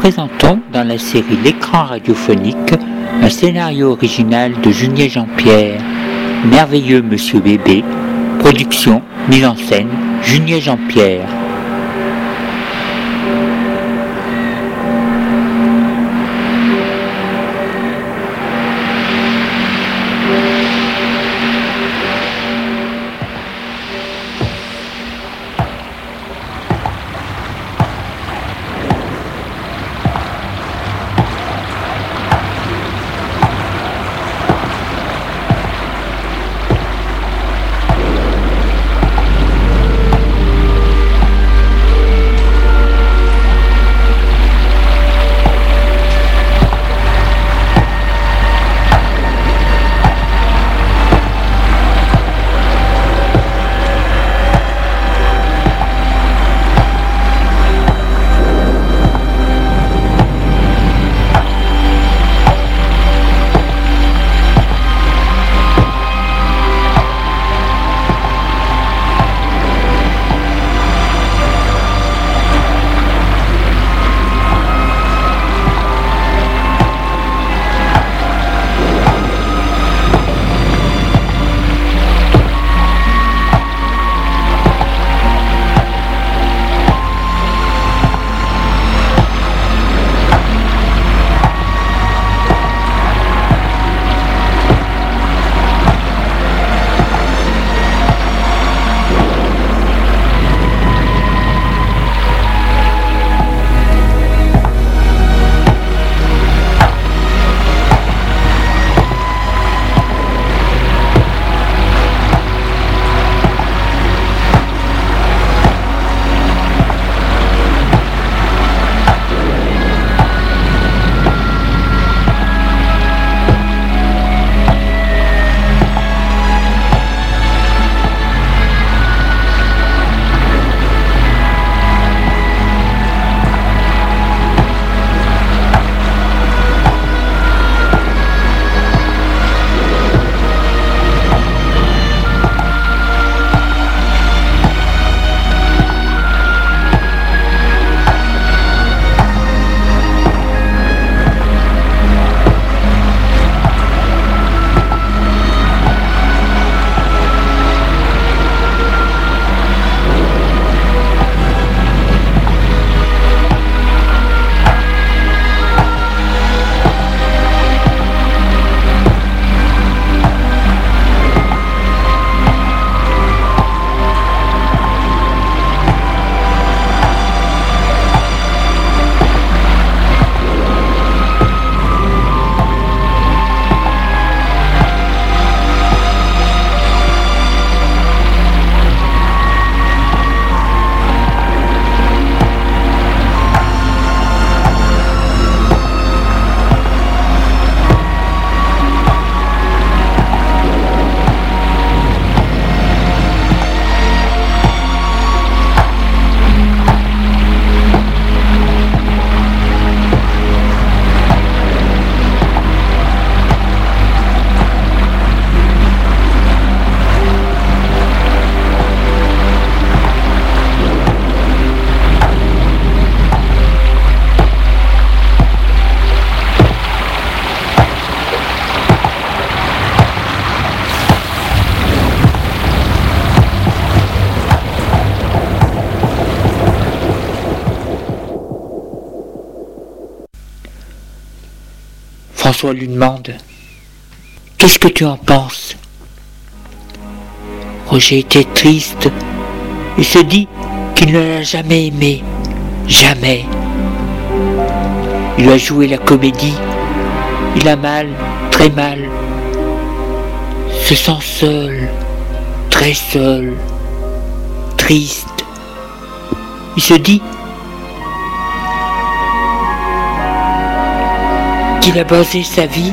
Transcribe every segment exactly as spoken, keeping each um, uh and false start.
présentons dans la série L'écran radiophonique un scénario original de Junier Jean-Pierre, Merveilleux Monsieur Bébé, production, mise en scène, Junier Jean-Pierre. François lui demande « Qu'est-ce que tu en penses ?» Roger était triste et se dit qu'il ne l'a jamais aimé, jamais. Il a joué la comédie, il a mal, très mal, se sent seul, très seul, triste. Il se dit qu'il a basé sa vie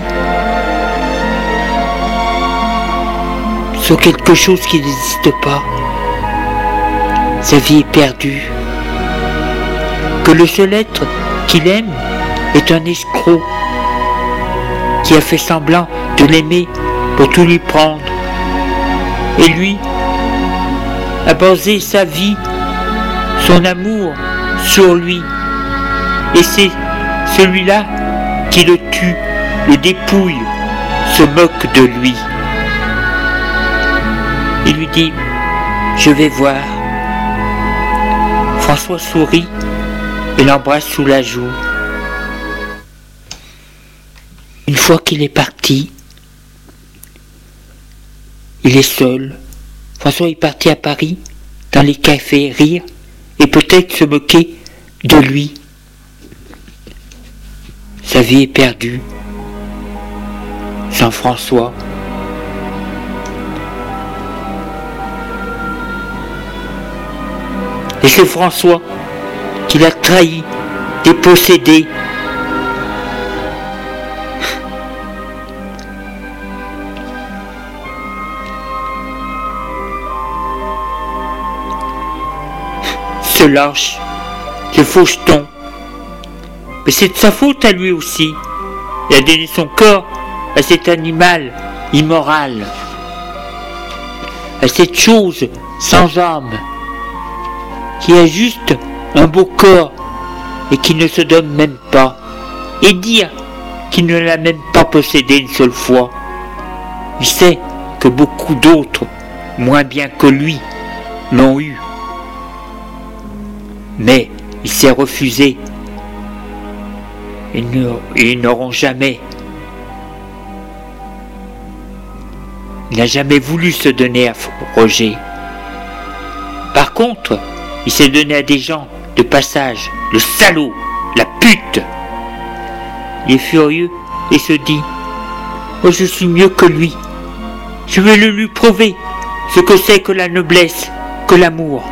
sur quelque chose qui n'existe pas. Sa vie est perdue. Que le seul être qu'il aime est un escroc qui a fait semblant de l'aimer pour tout lui prendre. Et lui a basé sa vie, son amour sur lui. Et c'est celui-là qui le tue, le dépouille, se moque de lui. Il lui dit « Je vais voir ». François sourit et l'embrasse sous la joue. Une fois qu'il est parti, il est seul. François est parti à Paris, dans les cafés, rire et peut-être se moquer de lui. Sa vie est perdue. Sans François. Et c'est François qui l'a trahi, dépossédé. Ce lâche, ce faucheton. Mais c'est de sa faute à lui aussi. Il a donné son corps à cet animal immoral, à cette chose sans âme, qui a juste un beau corps et qui ne se donne même pas, et dire qu'il ne l'a même pas possédé une seule fois. Il sait que beaucoup d'autres, moins bien que lui, l'ont eu. Mais il s'est refusé. Ils n'auront jamais. Il n'a jamais voulu se donner à Roger. Par contre, il s'est donné à des gens de passage, le salaud, la pute. Il est furieux et se dit « Oh, je suis mieux que lui. Je vais le lui prouver ce que c'est que la noblesse, que l'amour.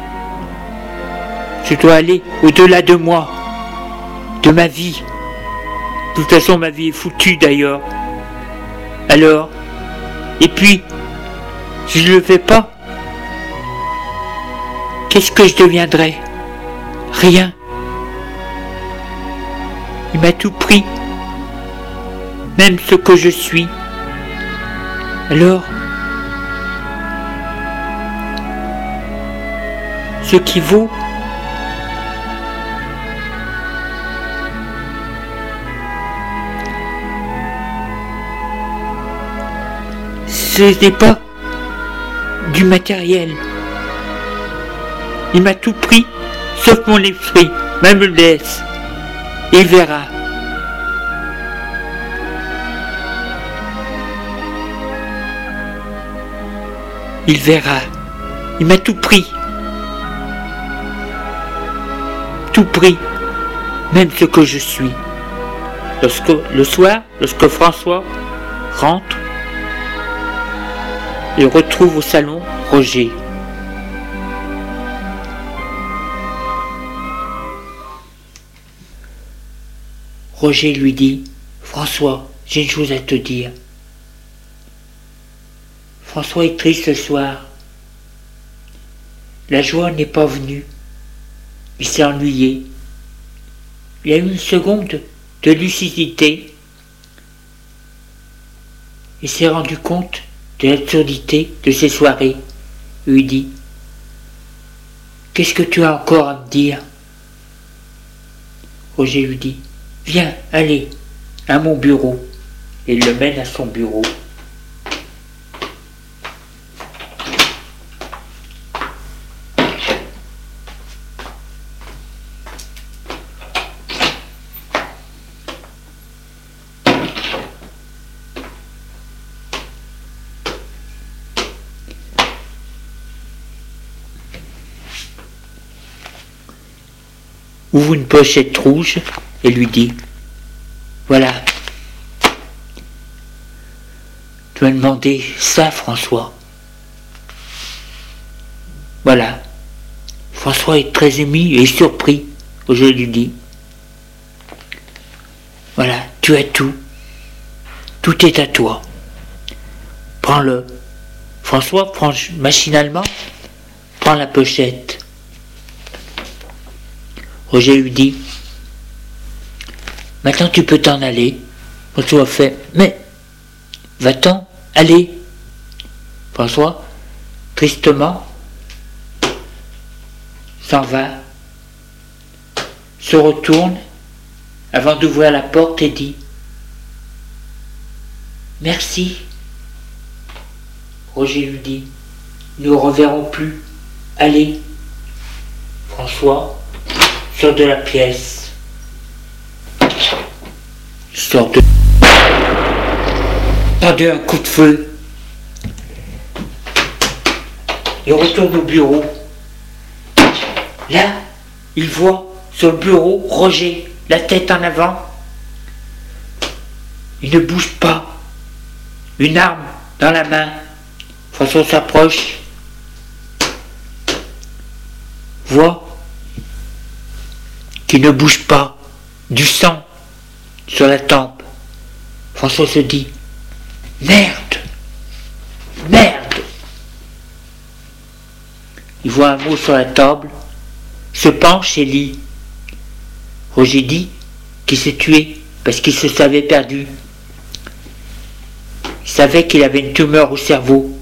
Je dois aller au-delà de moi, de ma vie. De toute façon, ma vie est foutue d'ailleurs. Alors, et puis, si je ne le fais pas, qu'est-ce que je deviendrai? Rien. Il m'a tout pris, même ce que je suis. Alors, ce qui vaut, ce n'est pas du matériel. Il m'a tout pris, sauf mon esprit, même le laisse. Il verra. Il verra. Il m'a tout pris. Tout pris, même ce que je suis. Lorsque, le soir, lorsque François rentre, il retrouve au salon Roger. Roger lui dit « François, j'ai une chose à te dire. » François est triste ce soir. La joie n'est pas venue. Il s'est ennuyé. Il a eu une seconde de lucidité. Il s'est rendu compte de l'absurdité de ces soirées. Il lui dit « Qu'est-ce que tu as encore à me dire ?» Roger lui dit « Viens, allez, à mon bureau. » Et il le mène à son bureau. Ouvre une pochette rouge et lui dit « Voilà, tu m'as demandé ça, François. » Voilà. François est très ému et surpris. Je lui dis « Voilà, tu as tout. Tout est à toi. Prends-le. » François prend machinalement, prend la pochette. Roger lui dit « Maintenant tu peux t'en aller. » François fait « Mais, va-t'en, allez !» François, tristement, s'en va, se retourne avant d'ouvrir la porte, et dit « Merci ». Roger lui dit « Nous ne reverrons plus. Allez ». François sort de la pièce. Il sort de... Tendez un coup de feu. Il retourne au bureau. Là, il voit sur le bureau Roger, la tête en avant. Il ne bouge pas. Une arme dans la main. François s'approche. Voit qu'il ne bouge pas. Du sang sur la tempe. François se dit « Merde! Merde !» Il voit un mot sur la table, se penche et lit. Roger dit qu'il s'est tué parce qu'il se savait perdu. Il savait qu'il avait une tumeur au cerveau.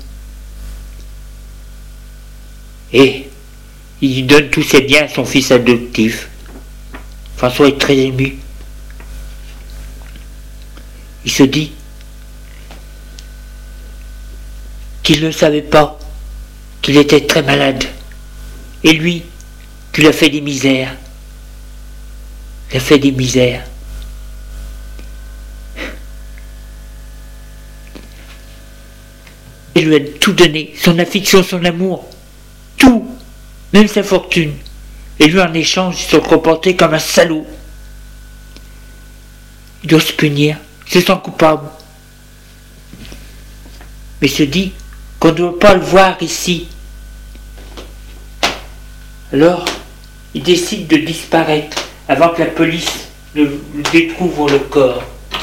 Et il lui donne tous ses biens à son fils adoptif. François est très ému. Il se dit qu'il ne savait pas qu'il était très malade. Et lui, qu'il a fait des misères. Il a fait des misères. Il lui a tout donné, son affection, son amour, tout, même sa fortune. Et lui, en échange, il se comportait comme un salaud. Il doit se punir, se sent coupable. Mais se dit qu'on ne doit pas le voir ici. Alors, il décide de disparaître avant que la police ne découvre le corps.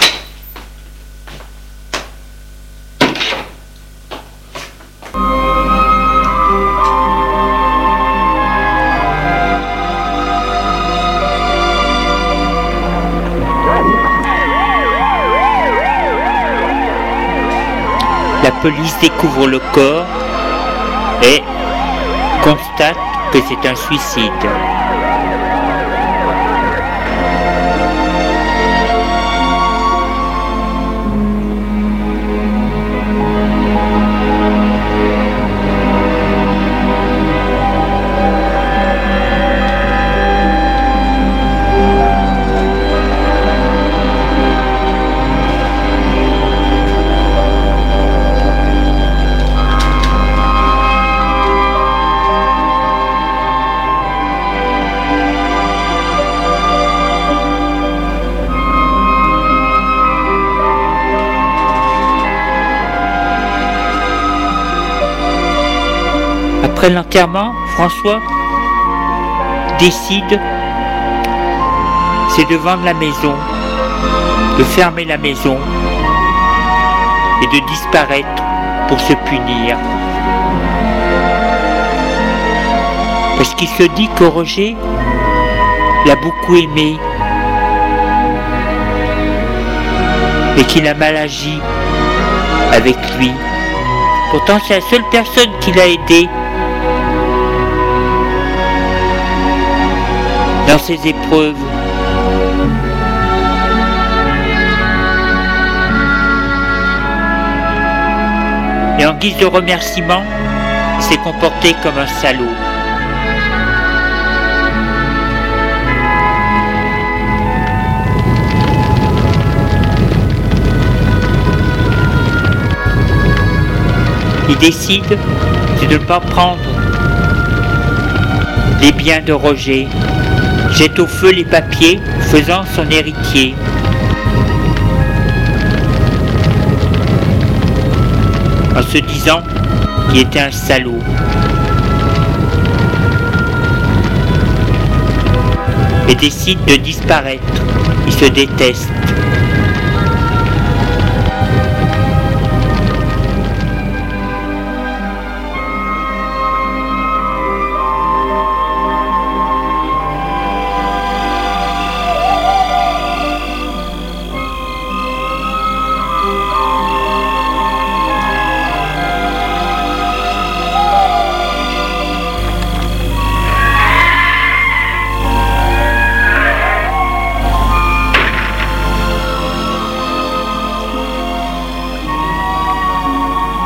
La police découvre le corps et constate que c'est un suicide. Après l'enterrement, François décide, c'est de vendre la maison, de fermer la maison et de disparaître pour se punir. Parce qu'il se dit que Roger l'a beaucoup aimé et qu'il a mal agi avec lui. Pourtant, c'est la seule personne qui l'a aidé dans ses épreuves. Et en guise de remerciement, il s'est comporté comme un salaud. Il décide de ne pas prendre les biens de Roger, jette au feu les papiers, faisant son héritier. En se disant qu'il était un salaud. Et décide de disparaître. Il se déteste.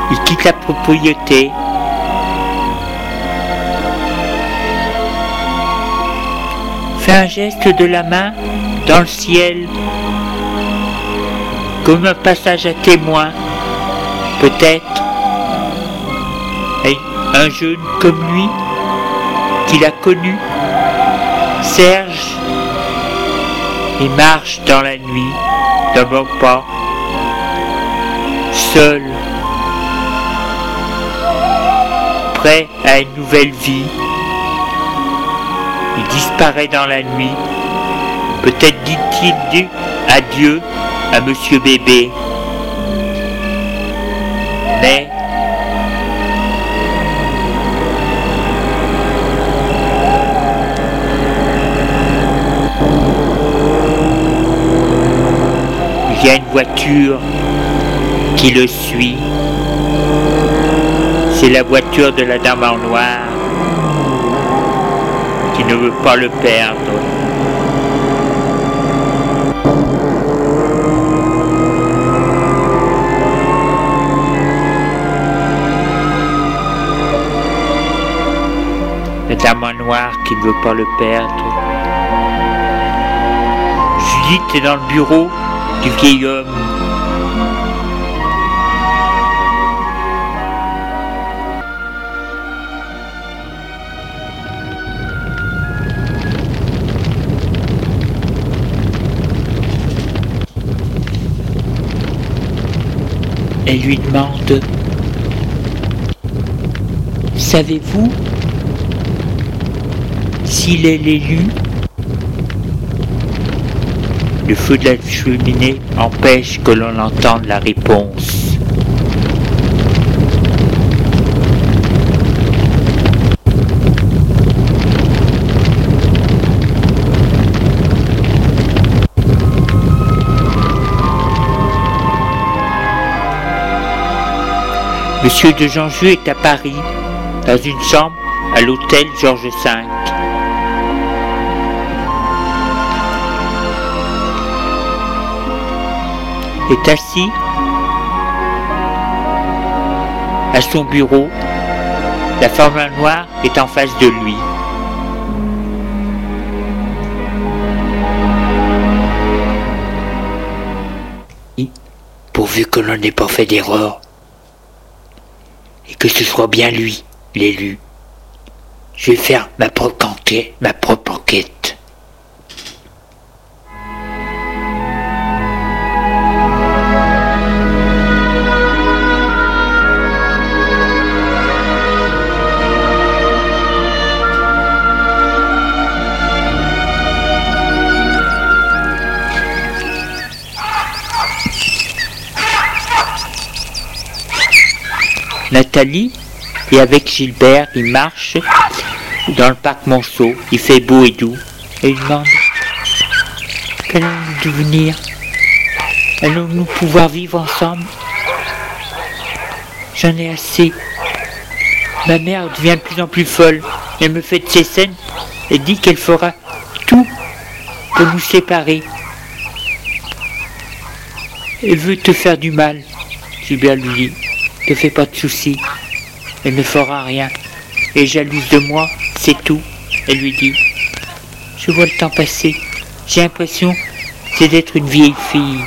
Il quitte la propriété. Fait un geste de la main dans le ciel, comme un passage à témoin, peut-être. Et un jeune comme lui, qu'il a connu, Serge, et marche dans la nuit, d'un bon pas, seul, prêt à une nouvelle vie. Il disparaît dans la nuit. Peut-être dit-il adieu à Monsieur Bébé. Mais il y a une voiture qui le suit. C'est la voiture de la dame en noir qui ne veut pas le perdre. La dame en noir qui ne veut pas le perdre. Judith est dans le bureau du vieil homme. Elle lui demande « Savez-vous s'il est l'élu ?» Le feu de la cheminée empêche que l'on entende la réponse. Monsieur de Janjou est à Paris, dans une chambre à l'hôtel Georges cinq. Est assis à son bureau, la femme en noir est en face de lui. Pourvu que l'on n'ait pas fait d'erreur, et que ce soit bien lui, l'élu. Je vais faire ma propre enquête, ma propre enquête. Nathalie et avec Gilbert, ils marchent dans le parc Monceau. Il fait beau et doux. Et ils demandent « Qu'allons-nous devenir? Allons-nous pouvoir vivre ensemble? J'en ai assez. Ma mère devient de plus en plus folle. Elle me fait de ces scènes et dit qu'elle fera tout pour nous séparer. Elle veut te faire du mal. » Gilbert lui dit « Ne fais pas de soucis, elle ne fera rien. Elle est jalouse de moi, c'est tout. » Elle lui dit « Je vois le temps passer, j'ai l'impression c'est d'être une vieille fille.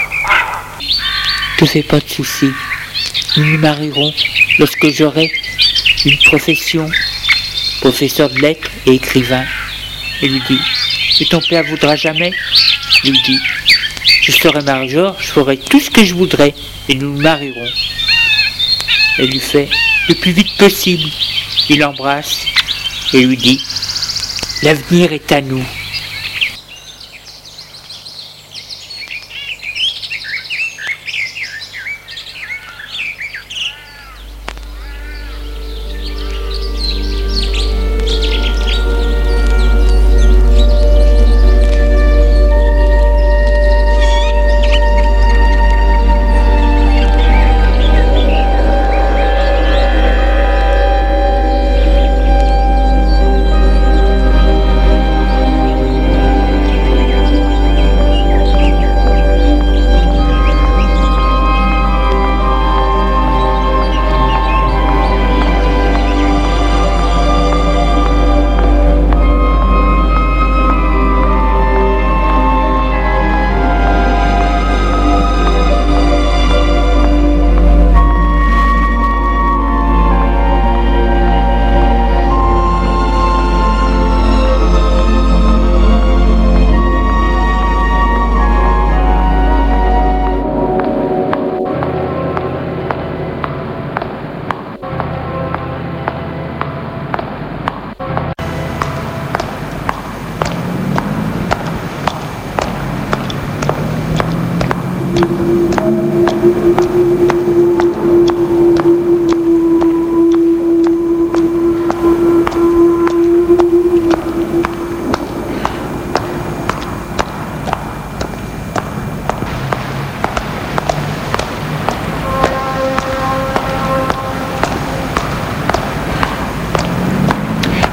Ne fais pas de soucis, nous nous marierons lorsque j'aurai une profession, professeur de lettres et écrivain. » Elle lui dit « Et ton père voudra jamais ?» Il lui dit « Je serai major, je ferai tout ce que je voudrais et nous nous marierons. » Elle lui fait « le plus vite possible ». Il l'embrasse et lui dit « L'avenir est à nous ».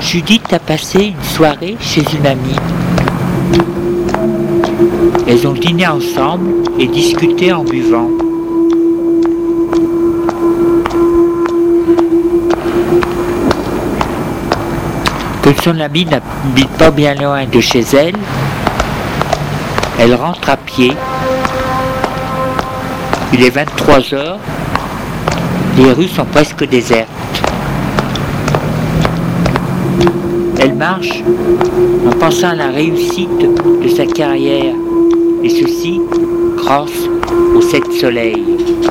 Judith a passé une soirée chez une amie. Elles ont dîné ensemble et discuté en buvant. Comme son amie n'habite pas bien loin de chez elle, elle rentre à pied. Il est vingt-trois heures, les rues sont presque désertes. Elle marche en pensant à la réussite de sa carrière, et ceci grâce aux sept soleils.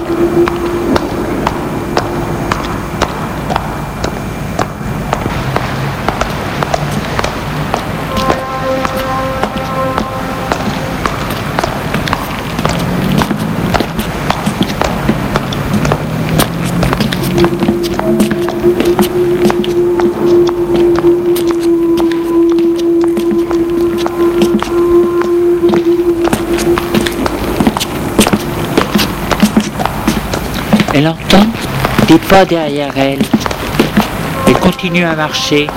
Elle entend des pas derrière elle. Elle continue à marcher.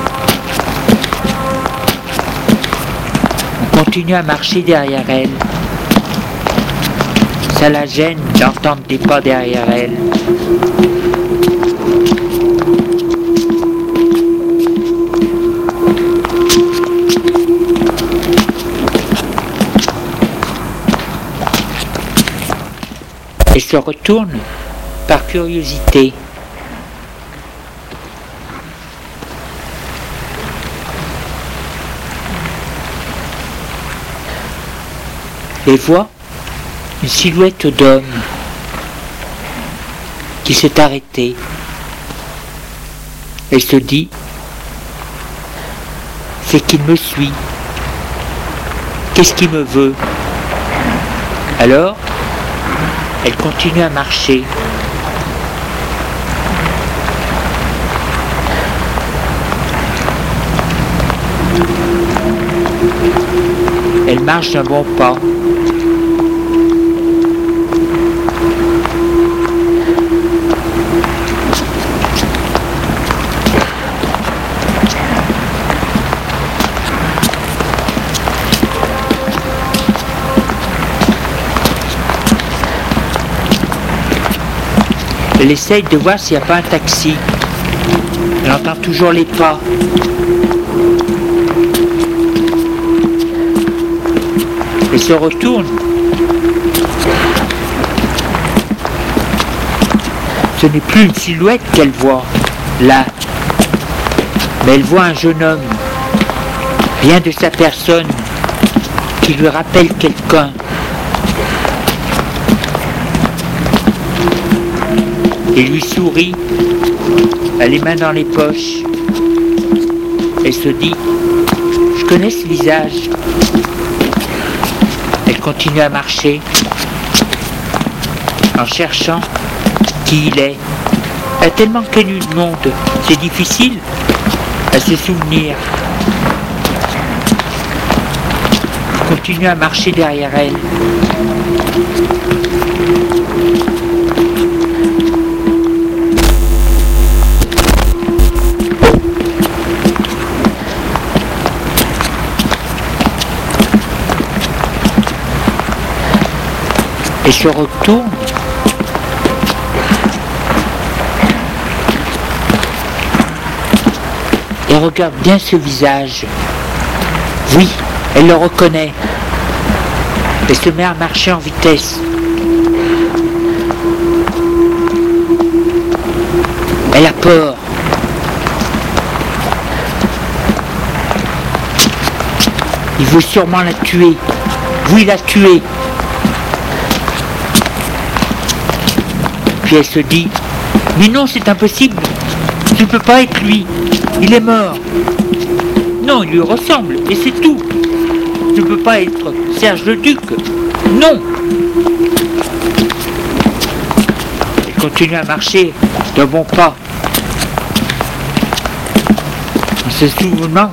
On continue à marcher derrière elle. Ça la gêne d'entendre des pas derrière elle. Elle se retourne par curiosité. Elle voit une silhouette d'homme qui s'est arrêté. Elle se dit, c'est qu'il me suit. Qu'est-ce qu'il me veut? Alors, elle continue à marcher. Elle marche d'un bon pas. Elle essaye de voir s'il n'y a pas un taxi. Elle entend toujours les pas. Elle se retourne. Ce n'est plus une silhouette qu'elle voit, là. Mais elle voit un jeune homme, bien de sa personne, qui lui rappelle quelqu'un. Et lui sourit, a les mains dans les poches. Elle se dit, je connais ce visage. Elle continue à marcher, en cherchant qui il est. Elle a tellement connu le monde, c'est difficile à se souvenir. Elle continue à marcher derrière elle. Et se retourne. Et regarde bien ce visage. Oui, elle le reconnaît. Elle se met à marcher en vitesse. Elle a peur. Il veut sûrement la tuer. Oui, la tuer. Puis elle se dit, mais non, c'est impossible, tu ne peux pas être lui, il est mort. Non, il lui ressemble, et c'est tout. Tu ne peux pas être Serge le Duc, non. Elle continue à marcher d'un bon pas, en se souvenant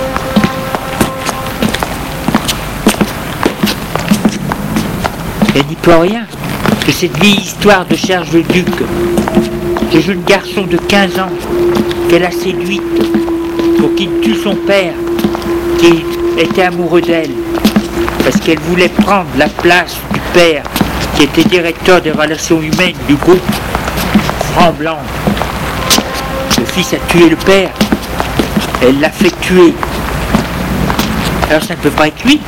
elle n'y peut rien. Que cette vieille histoire de Serge le Duc, ce jeune garçon de quinze ans qu'elle a séduite, pour qu'il tue son père, qui était amoureux d'elle, parce qu'elle voulait prendre la place du père, qui était directeur des relations humaines du groupe Franc Blanc. Le fils a tué le père, elle l'a fait tuer. Alors ça ne peut pas être lui.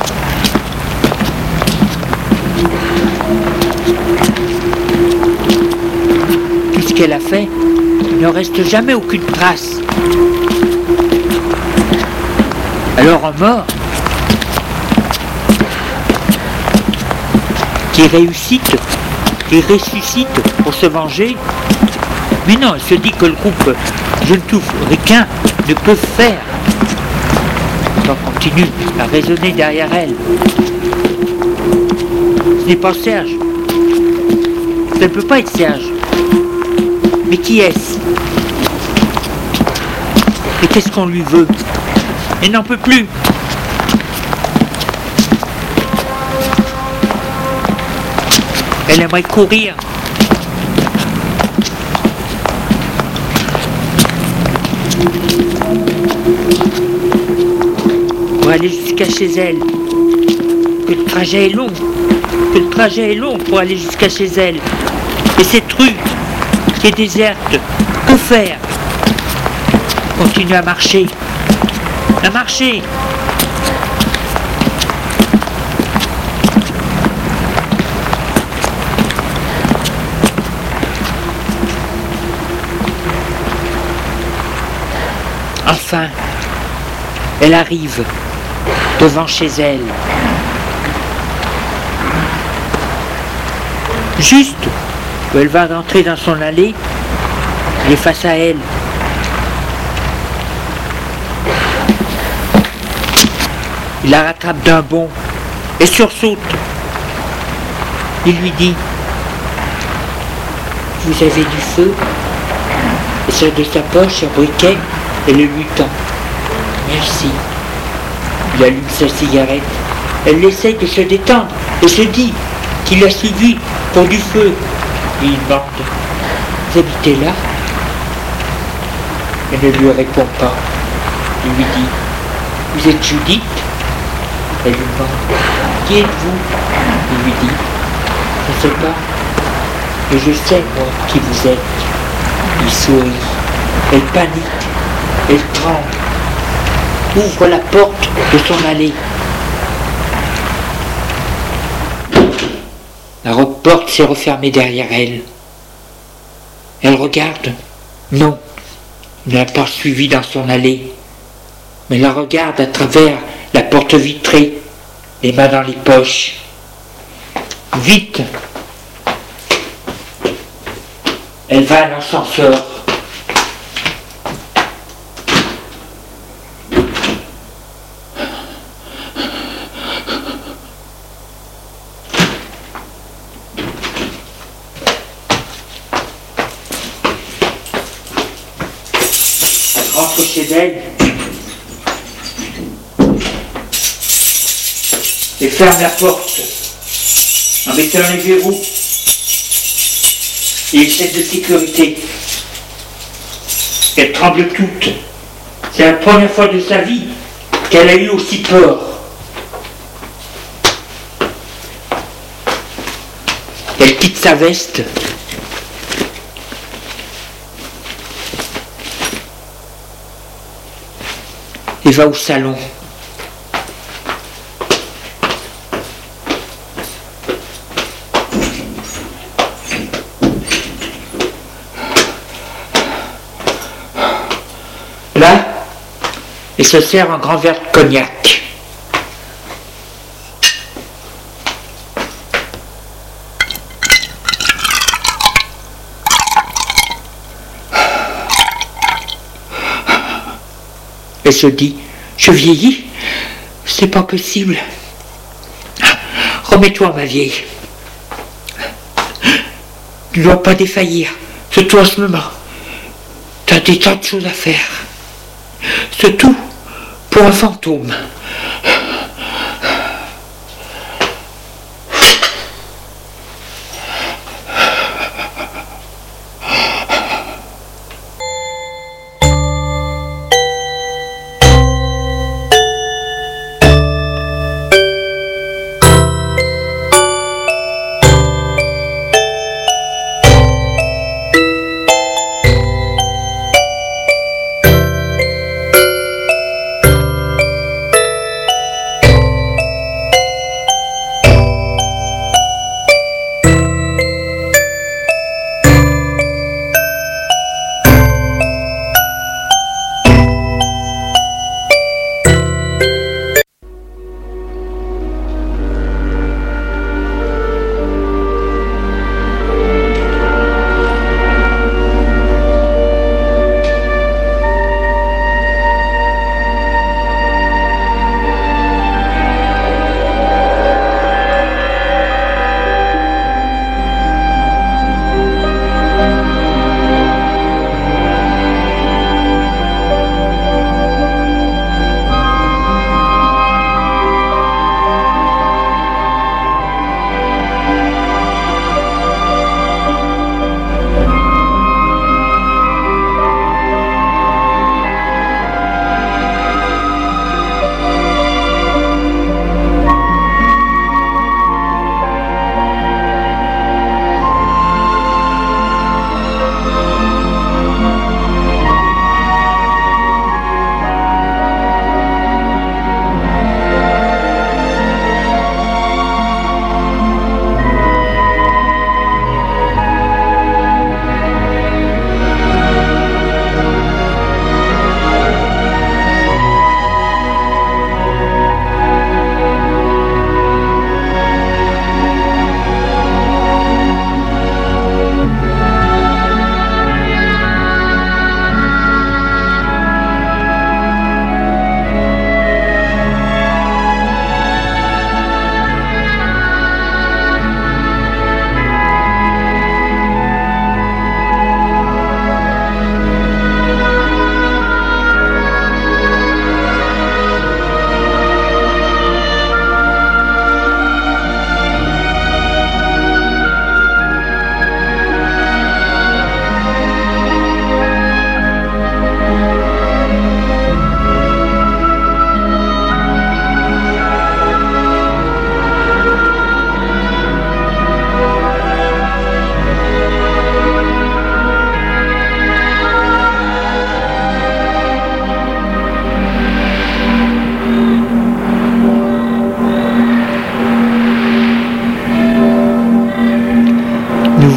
Tout ce qu'elle a fait, il ne reste jamais aucune trace. Alors en mort, qui réussit, qui ressuscite pour se venger. Mais non, elle se dit que le groupe Je ne touche ricain ne peut faire. On continue à raisonner derrière elle. Ce n'est pas Serge. Ça ne peut pas être Serge. Mais qui est-ce? Et qu'est-ce qu'on lui veut? Elle n'en peut plus. Elle aimerait courir. Pour aller jusqu'à chez elle. Que le trajet est long. Que le trajet est long pour aller jusqu'à chez elle. Et cette rue qui est déserte, que faire? Continue à marcher. À marcher. Enfin, elle arrive devant chez elle. Juste où elle va rentrer dans son allée, il est face à elle. Il la rattrape d'un bond et sursaute. Il lui dit: « Vous avez du feu ?» Et sort de sa poche un briquet et le lui tend. « Merci. » Il allume sa cigarette. Elle essaye de se détendre et se dit qu'il l'a suivi pour du feu. Et il demande: « Vous habitez là ?» Elle ne lui répond pas. Il lui dit: « Vous êtes Judith ?» Elle lui demande: « Qui êtes-vous » Il lui dit: « Je ne sais pas, mais je sais, moi, qui vous êtes. » Il sourit. Elle panique. Elle tremble. Ouvre la porte de son allée. La porte s'est refermée derrière elle. Elle regarde. Non, il ne l'a pas suivie dans son allée, mais la regarde à travers la porte vitrée, les mains dans les poches. Vite! Elle va à l'ascenseur. Elle rentre chez elle. Et ferme la porte en mettant les verrous et les chaînes de sécurité. Elle tremble toute. C'est la première fois de sa vie qu'elle a eu aussi peur. Elle quitte sa veste. Et va au salon. Là, il se sert un grand verre de cognac. Elle se dit: je vieillis, c'est pas possible. Remets-toi, ma vieille. Tu ne dois pas défaillir, surtout en ce moment. Tu as des tas de choses à faire. C'est tout pour un fantôme.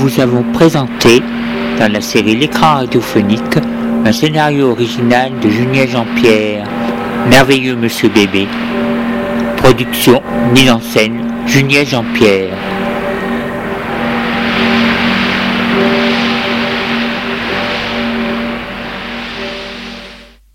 vous avons présenté, dans la série L'écran radiophonique, un scénario original de Julien Jean-Pierre, Merveilleux Monsieur Bébé. Production, mise en scène, Julien Jean-Pierre.